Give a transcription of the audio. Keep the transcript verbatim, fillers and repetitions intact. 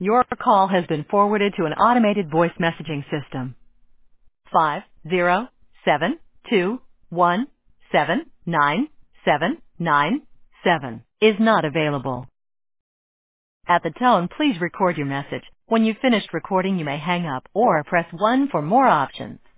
Your call has been forwarded to an automated voice messaging system. Five zero seven two one seven nine seven nine seven is not available. At the tone, please record your message. When you've finished recording, you may hang up or press one for more options.